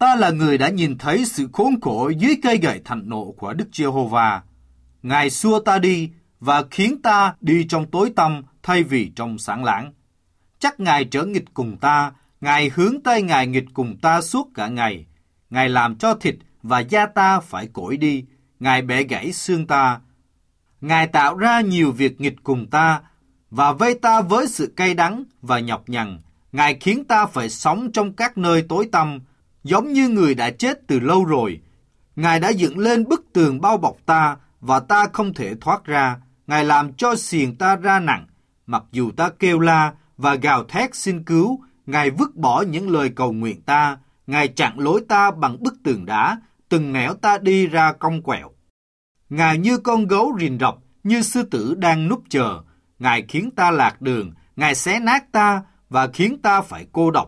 Ta là người đã nhìn thấy sự khốn khổ dưới cây gậy thạnh nộ của Đức Giê-hô-va. Ngài xua ta đi và khiến ta đi trong tối tăm thay vì trong sáng láng. Chắc Ngài trở nghịch cùng ta, Ngài hướng tay Ngài nghịch cùng ta suốt cả ngày. Ngài làm cho thịt và da ta phải cỗi đi, Ngài bẻ gãy xương ta. Ngài tạo ra nhiều việc nghịch cùng ta và vây ta với sự cay đắng và nhọc nhằn. Ngài khiến ta phải sống trong các nơi tối tăm, giống như người đã chết từ lâu rồi. Ngài đã dựng lên bức tường bao bọc ta và ta không thể thoát ra. Ngài làm cho xiềng ta ra nặng, mặc dù ta kêu la và gào thét xin cứu. Ngài vứt bỏ những lời cầu nguyện ta. Ngài chặn lối ta bằng bức tường đá, từng nẻo ta đi ra cong quẹo. Ngài như con gấu rình rập, như sư tử đang núp chờ. Ngài khiến ta lạc đường, Ngài xé nát ta và khiến ta phải cô độc.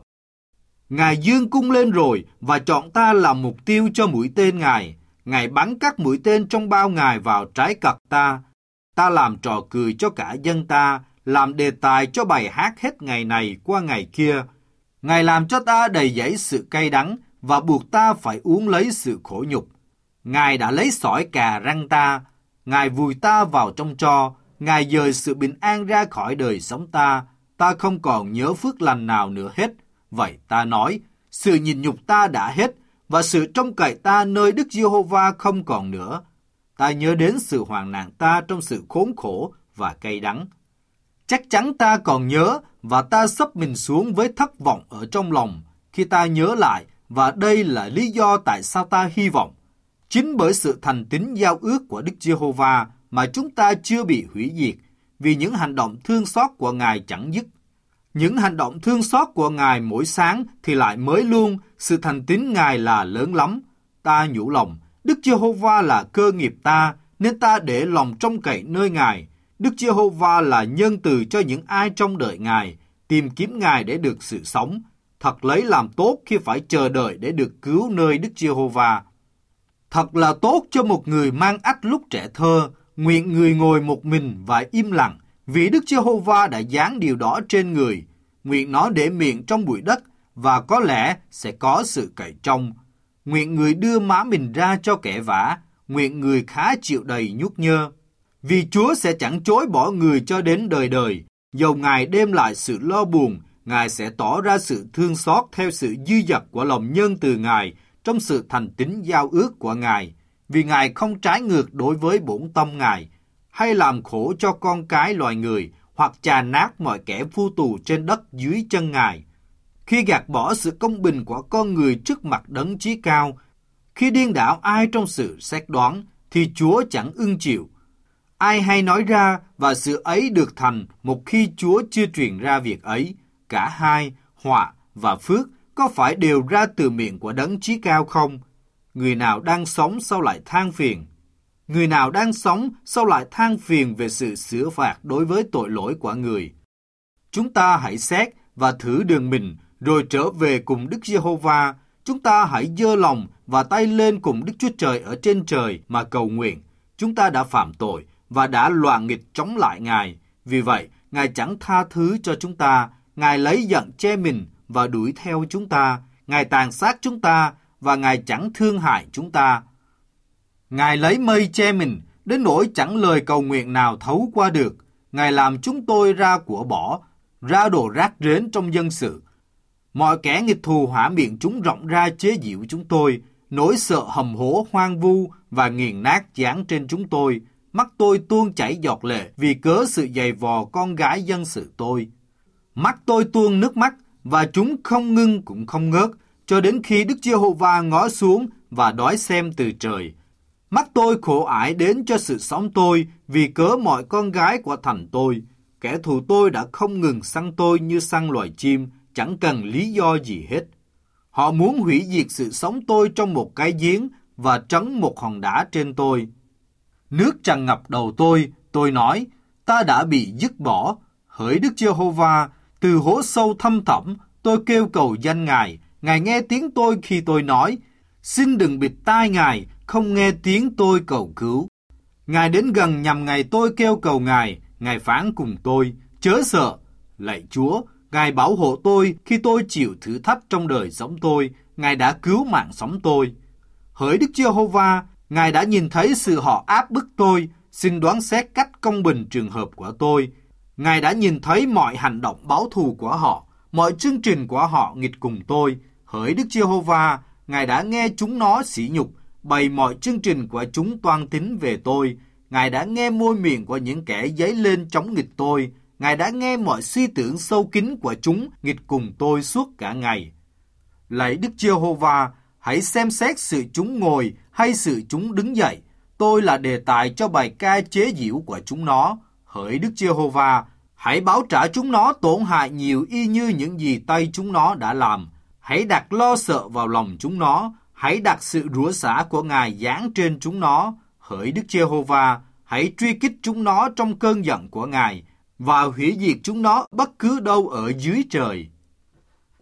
Ngài giương cung lên rồi và chọn ta làm mục tiêu cho mũi tên Ngài. Ngài bắn các mũi tên trong bao Ngài vào trái cật ta. Ta làm trò cười cho cả dân ta, làm đề tài cho bài hát hết ngày này qua ngày kia. Ngài làm cho ta đầy dẫy sự cay đắng và buộc ta phải uống lấy sự khổ nhục. Ngài đã lấy sỏi cà răng ta, Ngài vùi ta vào trong tro, Ngài dời sự bình an ra khỏi đời sống ta. Ta không còn nhớ phước lành nào nữa hết. Vậy ta nói, sự nhịn nhục ta đã hết, và sự trông cậy ta nơi Đức Giê-hô-va không còn nữa. Ta nhớ đến sự hoạn nạn ta trong sự khốn khổ và cay đắng. Chắc chắn ta còn nhớ, và ta xấp mình xuống với thất vọng ở trong lòng khi ta nhớ lại, và đây là lý do tại sao ta hy vọng. Chính bởi sự thành tín giao ước của Đức Giê-hô-va mà chúng ta chưa bị hủy diệt, vì những hành động thương xót của Ngài chẳng dứt. Những hành động thương xót của Ngài mỗi sáng thì lại mới luôn, sự thành tín Ngài là lớn lắm. Ta nhủ lòng, Đức Giê-hô-va là cơ nghiệp ta, nên ta để lòng trông cậy nơi Ngài. Đức Giê-hô-va là nhân từ cho những ai trông đợi Ngài, tìm kiếm Ngài để được sự sống. Thật lấy làm tốt khi phải chờ đợi để được cứu nơi Đức Giê-hô-va. Thật là tốt cho một người mang ách lúc trẻ thơ, nguyện người ngồi một mình và im lặng, vì Đức Giê-hô-va đã dán điều đó trên người. Nguyện nó để miệng trong bụi đất, và có lẽ sẽ có sự cậy trông. Nguyện người đưa má mình ra cho kẻ vả, nguyện người khá chịu đầy nhút nhơ. Vì Chúa sẽ chẳng chối bỏ người cho đến đời đời. Dầu Ngài đem lại sự lo buồn, Ngài sẽ tỏ ra sự thương xót theo sự dư dật của lòng nhân từ Ngài trong sự thành tín giao ước của Ngài. Vì Ngài không trái ngược đối với bổn tâm Ngài, hay làm khổ cho con cái loài người, hoặc chà nát mọi kẻ phu tù trên đất dưới chân Ngài. Khi gạt bỏ sự công bình của con người trước mặt đấng chí cao, khi điên đảo ai trong sự xét đoán, thì Chúa chẳng ưng chịu. Ai hay nói ra và sự ấy được thành một khi Chúa chưa truyền ra việc ấy. Cả hai, họa và phước, có phải đều ra từ miệng của đấng chí cao không? Người nào đang sống sao lại than phiền? Người nào đang sống sao lại than phiền về sự xử phạt đối với tội lỗi của người? Chúng ta hãy xét và thử đường mình, rồi trở về cùng Đức Giê-hô-va. Chúng ta hãy giơ lòng và tay lên cùng Đức Chúa Trời ở trên trời mà cầu nguyện. Chúng ta đã phạm tội và đã loạn nghịch chống lại Ngài. Vì vậy, Ngài chẳng tha thứ cho chúng ta. Ngài lấy giận che mình và đuổi theo chúng ta. Ngài tàn sát chúng ta và Ngài chẳng thương hại chúng ta. Ngài lấy mây che mình, đến nỗi chẳng lời cầu nguyện nào thấu qua được. Ngài làm chúng tôi ra của bỏ, ra đồ rác rến trong dân sự. Mọi kẻ nghịch thù hả miệng chúng rộng ra chế giễu chúng tôi. Nỗi sợ hầm hố hoang vu và nghiền nát giáng trên chúng tôi. Mắt tôi tuôn chảy giọt lệ vì cớ sự giày vò con gái dân sự tôi. Mắt tôi tuôn nước mắt và chúng không ngưng cũng không ngớt, cho đến khi Đức Giê-hô-va ngó xuống và đói xem từ trời. Mắt tôi khổ ải đến cho sự sống tôi vì cớ mọi con gái của thành tôi. Kẻ thù tôi đã không ngừng săn tôi như săn loài chim, chẳng cần lý do gì hết. Họ muốn hủy diệt sự sống tôi trong một cái giếng và trấn một hòn đá trên tôi. Nước tràn ngập đầu tôi nói, ta đã bị dứt bỏ. Hỡi Đức Giê-hô-va, từ hố sâu thăm thẳm, tôi kêu cầu danh Ngài. Ngài nghe tiếng tôi khi tôi nói, xin đừng bịt tai Ngài, không nghe tiếng tôi cầu cứu. Ngài đến gần nhằm ngày tôi kêu cầu Ngài, Ngài phán cùng tôi, chớ sợ. Lạy Chúa, Ngài bảo hộ tôi khi tôi chịu thử thách trong đời sống tôi. Ngài đã cứu mạng sống tôi. Hỡi Đức Giê-hô-va, Ngài đã nhìn thấy sự họ áp bức tôi, xin đoán xét cách công bình trường hợp của tôi. Ngài đã nhìn thấy mọi hành động báo thù của họ, mọi chương trình của họ nghịch cùng tôi. Hỡi Đức Giê-hô-va, Ngài đã nghe chúng nó sỉ nhục, bày mọi chương trình của chúng toan tính về tôi. Ngài đã nghe môi miệng của những kẻ dấy lên chống nghịch tôi. Ngài đã nghe mọi suy tưởng sâu kín của chúng nghịch cùng tôi suốt cả ngày. Lạy Đức Giê-hô-va, hãy xem xét sự chúng ngồi hay sự chúng đứng dậy. Tôi là đề tài cho bài ca chế giễu của chúng nó. Hỡi Đức Giê-hô-va, hãy báo trả chúng nó tổn hại nhiều y như những gì tay chúng nó đã làm. Hãy đặt lo sợ vào lòng chúng nó. Hãy đặt sự rủa xả của Ngài giáng trên chúng nó. Hỡi Đức Giê-hô-va, hãy truy kích chúng nó trong cơn giận của Ngài và hủy diệt chúng nó bất cứ đâu ở dưới trời.